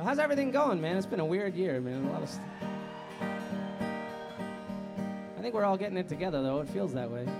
How's everything going, man? It's been a weird year, man. I think we're all getting it together, though. It feels that way.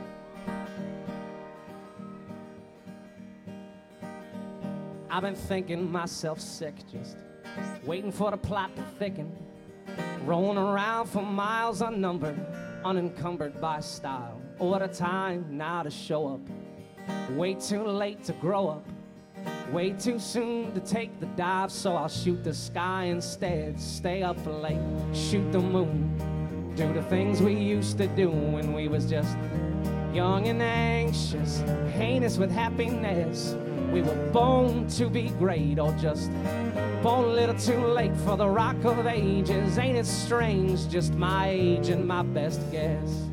I've been thinking myself sick, just waiting for the plot to thicken, rolling around for miles unnumbered, unencumbered by style. Oh, what a time now to show up. Way too late to grow up, way too soon to take the dive, so I'll shoot the sky instead. Stay up late, shoot the moon, do the things we used to do when we was just young and anxious, heinous with happiness. We were born to be great, or just born a little too late for the rock of ages. Ain't it strange, just my age and my best guess.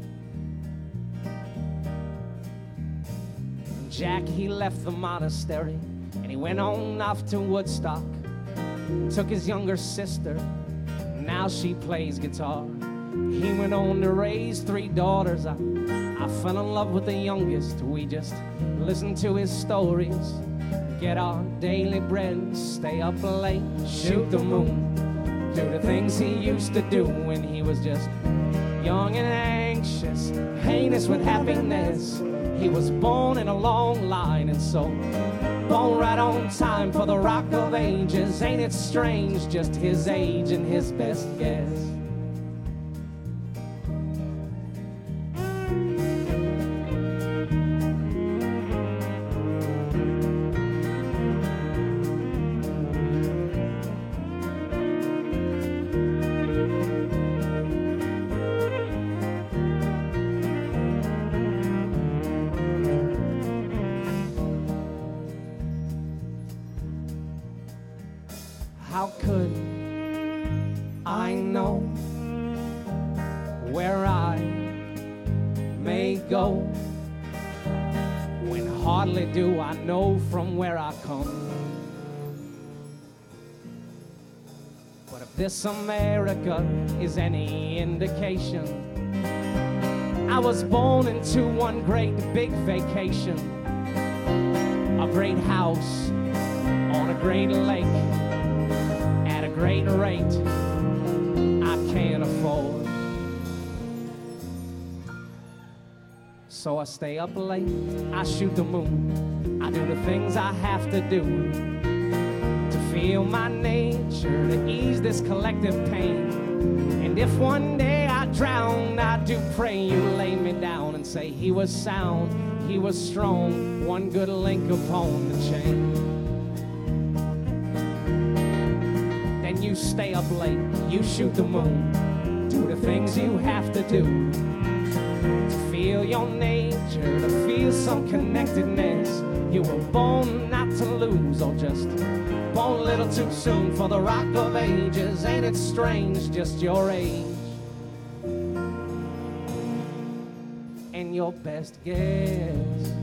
Jack, he left the monastery and he went on off to Woodstock. Took his younger sister, now she plays guitar. He went on to raise 3 daughters. I fell in love with the youngest. We just listened to his stories, get our daily bread, stay up late, shoot the moon, do the things he used to do when he was just young and anxious, heinous with happiness. He was born in a long line, and so born right on time for the rock of ages. Ain't it strange, just his age and his best guess. How could I know where I may go when hardly do I know from where I come? But if this America is any indication, I was born into one great big vacation, a great house on a great lake, great rate I can't afford. So I stay up late, I shoot the moon, I do the things I have to do to feel my nature, to ease this collective pain. And if one day I drown, I do pray you lay me down and say he was sound, he was strong, one good link upon the chain. You stay up late, you shoot the moon, do the things you have to do to feel your nature, to feel some connectedness. You were born not to lose, or just born a little too soon for the rock of ages. Ain't it strange, just your age and your best guess.